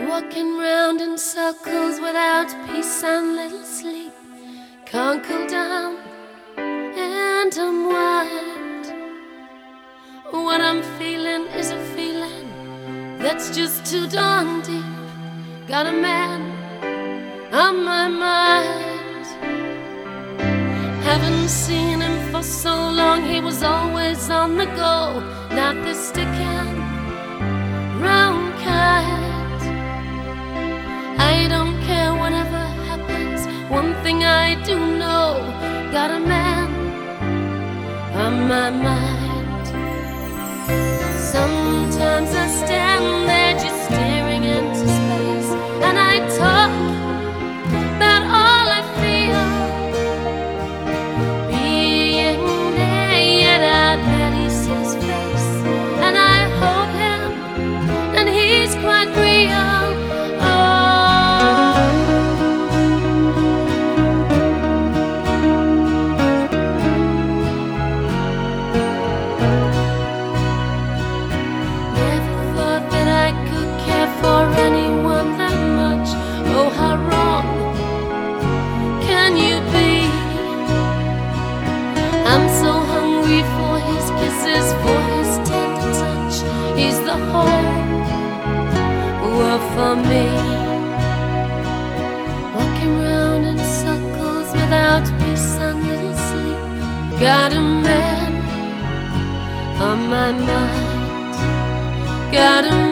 Walking round in circles without peace and little sleep. Can't cool down and unwind. What I'm feeling is a feeling that's just too darn deep. Got a man on my mind. Haven't seen him for so long, he was always on the go. Not the sticking round kind. I don't care whatever happens, one thing I do know, got a man on my mind. Sometimes I stand there just staring into space, and I talk about all I feel. Being there, yet I barely see his face, and I hold him, and he's quite real. For anyone that much, oh how wrong can you be? I'm so hungry for his kisses, for his tender touch. He's the whole world for me. Walking round in circles without peace and little sleep. Got a man on my mind. Got a